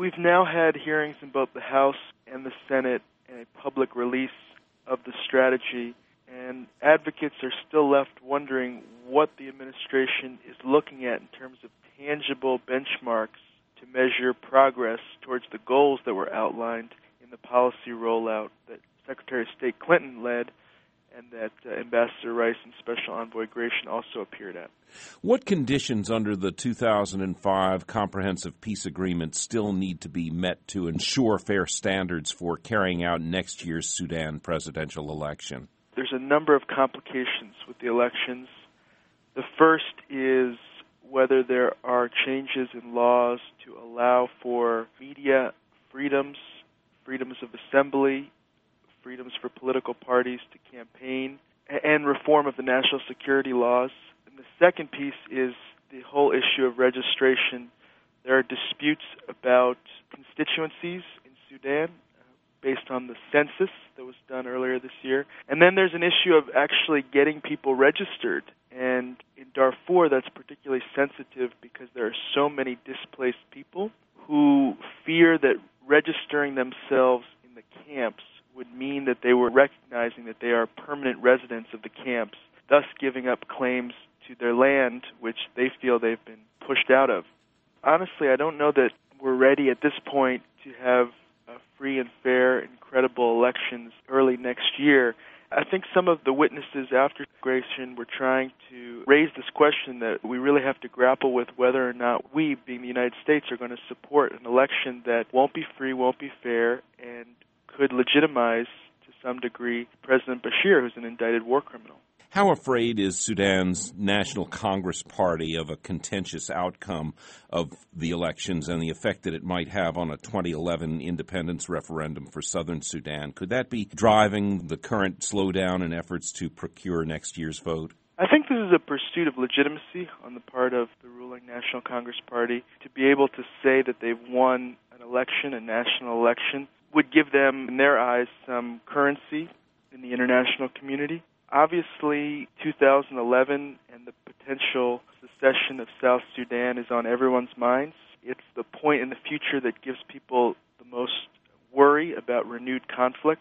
we've now had hearings in both the House and the Senate and a public release of the strategy, and advocates are still left wondering what the administration is looking at in terms of tangible benchmarks to measure progress towards the goals that were outlined in the policy rollout that Secretary of State Clinton led and that Ambassador Rice and Special Envoy Gratian also appeared at. What conditions under the 2005 Comprehensive Peace Agreement still need to be met to ensure fair standards for carrying out next year's Sudan presidential election? There's a number of complications with the elections. The first is whether there are changes in laws to allow for media freedoms, freedoms of assembly, freedoms for political parties to campaign, and reform of the national security laws. And the second piece is the whole issue of registration. There are disputes about constituencies in Sudan based on the census that was done earlier this year. And then there's an issue of actually getting people registered. And in Darfur, that's particularly sensitive because there are so many displaced people who fear that registering themselves in the camps would mean that they were recognizing that they are permanent residents of the camps, thus giving up claims to their land, which they feel they've been pushed out of. Honestly, I don't know that we're ready at this point to have free and fair and credible elections early next year. I think some of the witnesses after Gratian were trying to raise this question that we really have to grapple with whether or not we, being the United States, are going to support an election that won't be free, won't be fair, and could legitimize, to some degree, President Bashir, who's an indicted war criminal. How afraid is Sudan's National Congress Party of a contentious outcome of the elections and the effect that it might have on a 2011 independence referendum for southern Sudan? Could that be driving the current slowdown in efforts to procure next year's vote? I think this is a pursuit of legitimacy on the part of the ruling National Congress Party. To be able to say that they've won an election, a national election, would give them, in their eyes, some currency in the international community. Obviously, 2011 and the potential secession of South Sudan is on everyone's minds. It's the point in the future that gives people the most worry about renewed conflict.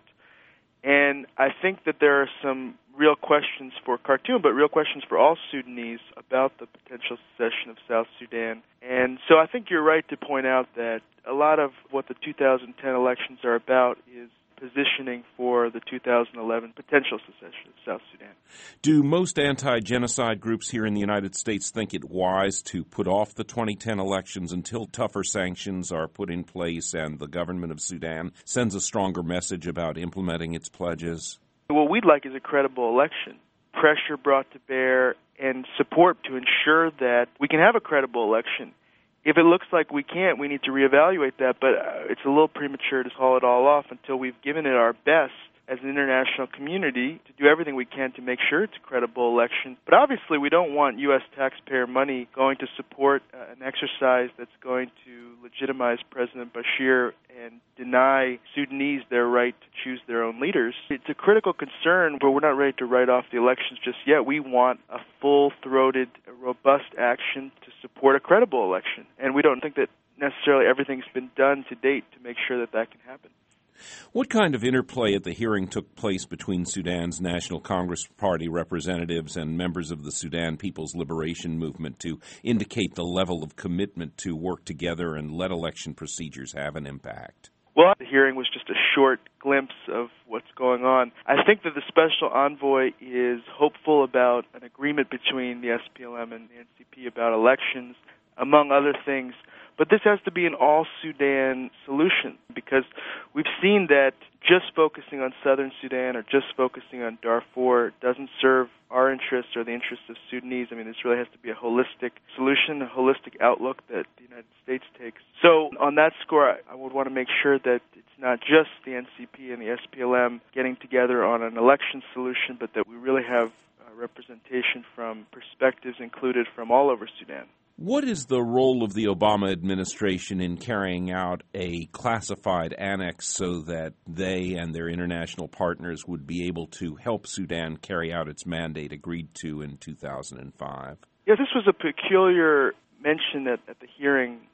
And I think that there are some real questions for Khartoum, but real questions for all Sudanese about the potential secession of South Sudan. And so I think you're right to point out that a lot of what the 2010 elections are about is positioning for the 2011 potential secession of South Sudan. Do most anti-genocide groups here in the United States think it wise to put off the 2010 elections until tougher sanctions are put in place and the government of Sudan sends a stronger message about implementing its pledges? What we'd like is a credible election, pressure brought to bear, and support to ensure that we can have a credible election. If it looks like we can't, we need to reevaluate that, but it's a little premature to call it all off until we've given it our best as an international community to do everything we can to make sure it's a credible election. But obviously we don't want U.S. taxpayer money going to support an exercise that's going to legitimize President Bashir and deny Sudanese their right to choose their own leaders. It's a critical concern, but we're not ready to write off the elections just yet. We want a full-throated, robust action to support a credible election. And we don't think that necessarily everything's been done to date to make sure that that can happen. What kind of interplay at the hearing took place between Sudan's National Congress Party representatives and members of the Sudan People's Liberation Movement to indicate the level of commitment to work together and let election procedures have an impact? Well, the hearing was just a short glimpse of what's going on. I think that the special envoy is hopeful about an agreement between the SPLM and the NCP about elections, among other things. But this has to be an all-Sudan solution because we've seen that just focusing on southern Sudan or just focusing on Darfur doesn't serve our interests or the interests of Sudanese. I mean, this really has to be a holistic solution, a holistic outlook that the United States takes. So on that score, I would want to make sure that it's not just the NCP and the SPLM getting together on an election solution, but that we really have representation from perspectives included from all over Sudan. What is the role of the Obama administration in carrying out a classified annex so that they and their international partners would be able to help Sudan carry out its mandate agreed to in 2005? Yeah, this was a peculiar mention at the hearing where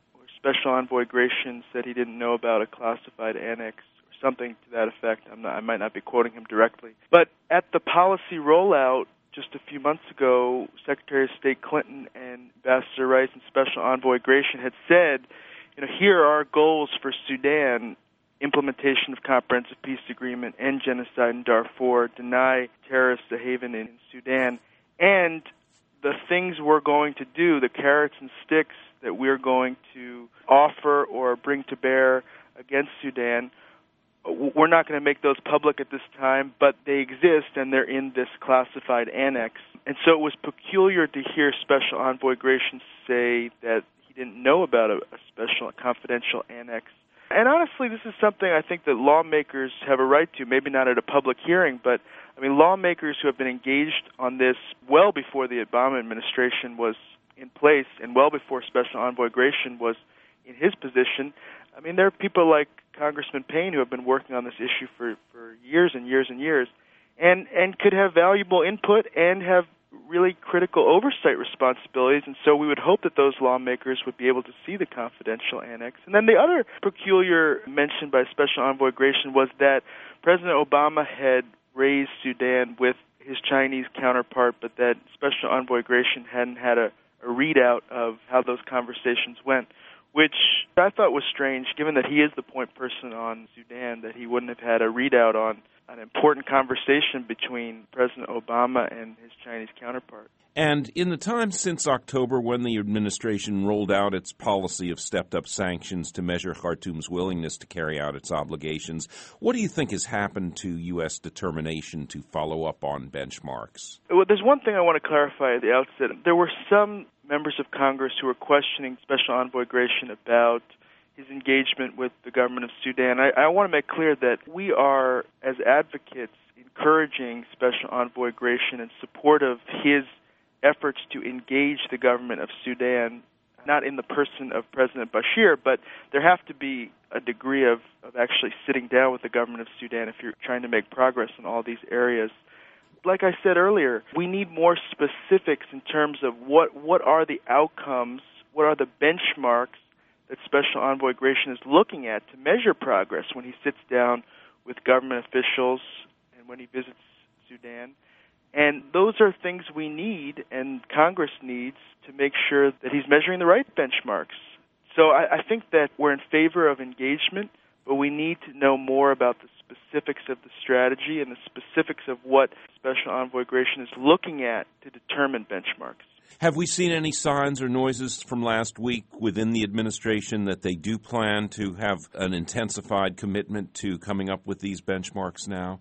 Special Envoy Gratian said he didn't know about a classified annex or something to that effect. I might not be quoting him directly. But at the policy rollout just a few months ago, Secretary of State Clinton and Ambassador Rice and Special Envoy Gratian had said, here are our goals for Sudan: implementation of comprehensive peace agreement, end genocide in Darfur, deny terrorists a haven in Sudan, and the things we're going to do, the carrots and sticks that we're going to offer or bring to bear against Sudan, we're not going to make those public at this time, but they exist and they're in this classified annex. And so it was peculiar to hear Special Envoy Gratian say that he didn't know about a special confidential annex. And honestly, this is something I think that lawmakers have a right to, maybe not at a public hearing, but lawmakers who have been engaged on this well before the Obama administration was in place and well before Special Envoy Gratian was in his position. There are people like Congressman Payne who have been working on this issue for years and years and years and could have valuable input and have really critical oversight responsibilities, and so we would hope that those lawmakers would be able to see the confidential annex. And then the other peculiar mention by Special Envoy Gratian was that President Obama had raised Sudan with his Chinese counterpart, but that Special Envoy Gratian hadn't had a readout of how those conversations went, which I thought was strange, given that he is the point person on Sudan, that he wouldn't have had a readout on an important conversation between President Obama and his Chinese counterpart. And in the time since October, when the administration rolled out its policy of stepped-up sanctions to measure Khartoum's willingness to carry out its obligations, what do you think has happened to U.S. determination to follow up on benchmarks? Well, there's one thing I want to clarify at the outset. There were some members of Congress who were questioning Special Envoy Gratian about his engagement with the government of Sudan. I want to make clear that we are, as advocates, encouraging Special Envoy Gratian in support of his efforts to engage the government of Sudan, not in the person of President Bashir, but there have to be a degree of actually sitting down with the government of Sudan if you're trying to make progress in all these areas. Like I said earlier, we need more specifics in terms of what are the outcomes, what are the benchmarks that Special Envoy Gratian is looking at to measure progress when he sits down with government officials and when he visits Sudan. And those are things we need and Congress needs to make sure that he's measuring the right benchmarks. So I think that we're in favor of engagement, but we need to know more about the specifics of the strategy and the specifics of what Special Envoy Gratian is looking at to determine benchmarks. Have we seen any signs or noises from last week within the administration that they do plan to have an intensified commitment to coming up with these benchmarks now?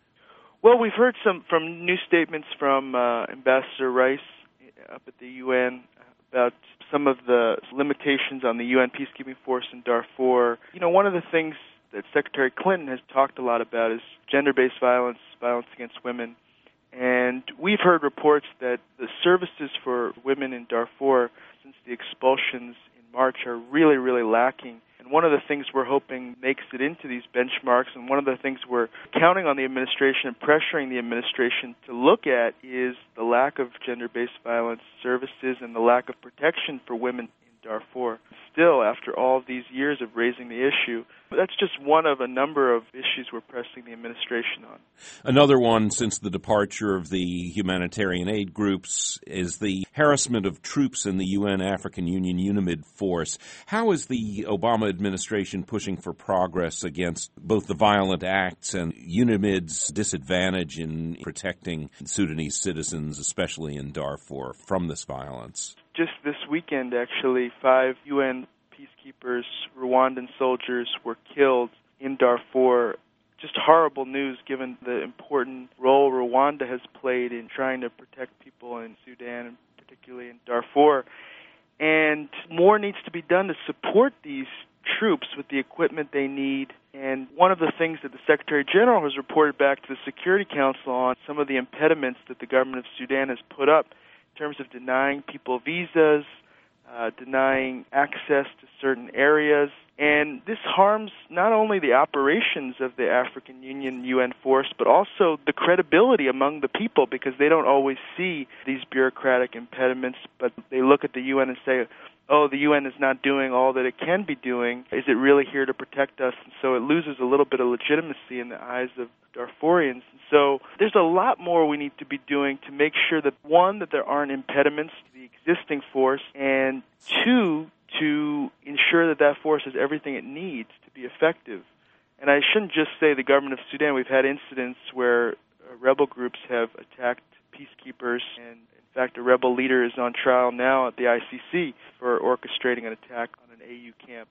Well, we've heard from new statements from Ambassador Rice up at the UN about some of the limitations on the UN peacekeeping force in Darfur. One of the things that Secretary Clinton has talked a lot about is gender-based violence, violence against women. And we've heard reports that the services for women in Darfur since the expulsions in March are really, really lacking. And one of the things we're hoping makes it into these benchmarks, and one of the things we're counting on the administration and pressuring the administration to look at, is the lack of gender-based violence services and the lack of protection for women in Darfur. Still, after all of these years of raising the issue, that's just one of a number of issues we're pressing the administration on. Another one, since the departure of the humanitarian aid groups, is the harassment of troops in the UN African Union UNAMID force. How is the Obama administration pushing for progress against both the violent acts and UNAMID's disadvantage in protecting Sudanese citizens, especially in Darfur, from this violence? Just this weekend, actually, 5 UN peacekeepers, Rwandan soldiers, were killed in Darfur. Just horrible news given the important role Rwanda has played in trying to protect people in Sudan, and particularly in Darfur. And more needs to be done to support these troops with the equipment they need. And one of the things that the Secretary General has reported back to the Security Council on, some of the impediments that the government of Sudan has put up in terms of denying people visas, denying access to certain areas. And this harms not only the operations of the African Union UN force, but also the credibility among the people, because they don't always see these bureaucratic impediments, but they look at the UN and say, oh, the UN is not doing all that it can be doing. Is it really here to protect us? And so it loses a little bit of legitimacy in the eyes of Darfurians. And so there's a lot more we need to be doing to make sure that, one, that there aren't impediments to the existing force, and two, to ensure that that force has everything it needs to be effective. And I shouldn't just say the government of Sudan. We've had incidents where rebel groups have attacked peacekeepers, and in fact a rebel leader is on trial now at the ICC for orchestrating an attack on an AU camp.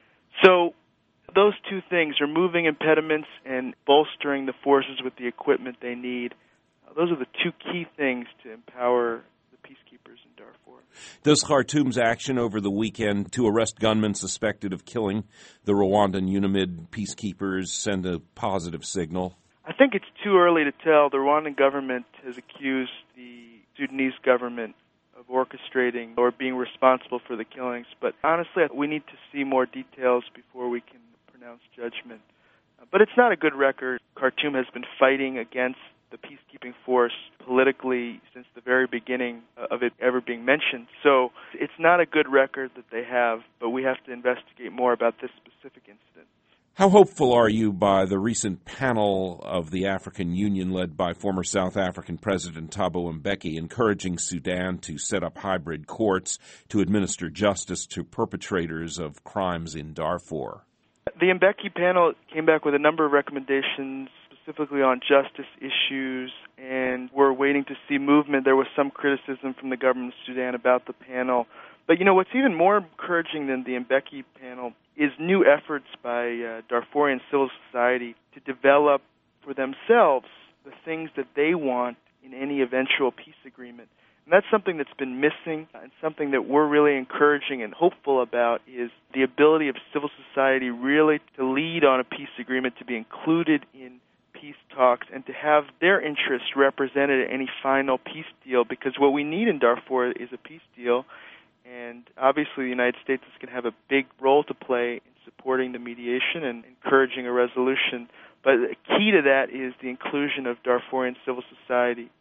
So those two things, removing impediments and bolstering the forces with the equipment they need, those are the two key things to empower the peacekeepers in Darfur. Does Khartoum's action over the weekend to arrest gunmen suspected of killing the Rwandan UNAMID peacekeepers send a positive signal? I think it's too early to tell. The Rwandan government has accused the Sudanese government of orchestrating or being responsible for the killings. But honestly, we need to see more details before we can pronounce judgment. But it's not a good record. Khartoum has been fighting against the peacekeeping force politically since the very beginning of it ever being mentioned. So it's not a good record that they have, but we have to investigate more about this specific incident. How hopeful are you by the recent panel of the African Union led by former South African President Thabo Mbeki encouraging Sudan to set up hybrid courts to administer justice to perpetrators of crimes in Darfur? The Mbeki panel came back with a number of recommendations specifically on justice issues, and we're waiting to see movement. There was some criticism from the government of Sudan about the panel. But, what's even more encouraging than the Mbeki panel is new efforts by Darfurian civil society to develop for themselves the things that they want in any eventual peace agreement. And that's something that's been missing, and something that we're really encouraging and hopeful about is the ability of civil society really to lead on a peace agreement, to be included in peace talks, and to have their interests represented at any final peace deal, because what we need in Darfur is a peace deal. And obviously the United States is going to have a big role to play in supporting the mediation and encouraging a resolution. But the key to that is the inclusion of Darfurian civil society.